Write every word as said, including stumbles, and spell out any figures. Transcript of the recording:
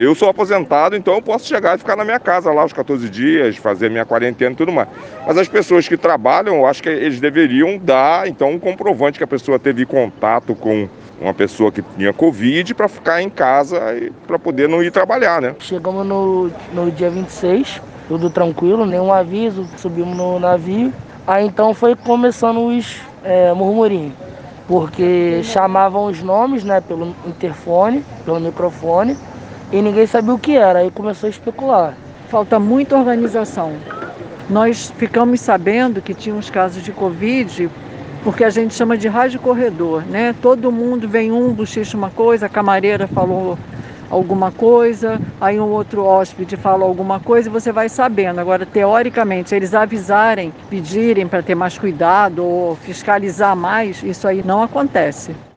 Eu sou aposentado, então eu posso chegar e ficar na minha casa lá os quatorze dias, fazer minha quarentena e tudo mais. Mas as pessoas que trabalham, eu acho que eles deveriam dar, então, um comprovante que a pessoa teve contato com uma pessoa que tinha Covid para ficar em casa e para poder não ir trabalhar, né? Chegamos no, no dia vinte e seis, tudo tranquilo, nenhum aviso, subimos no navio. Aí então foi começando os é, murmurinhos, porque chamavam os nomes, né, pelo interfone, pelo microfone, e ninguém sabia o que era, aí começou a especular. Falta muita organização. Nós ficamos sabendo que tinha uns casos de Covid, porque a gente chama de rádio corredor, né? Todo mundo vem um, bochicha uma coisa, a camareira falou alguma coisa, aí um outro hóspede fala alguma coisa e você vai sabendo. Agora, teoricamente, eles avisarem, pedirem para ter mais cuidado ou fiscalizar mais, isso aí não acontece.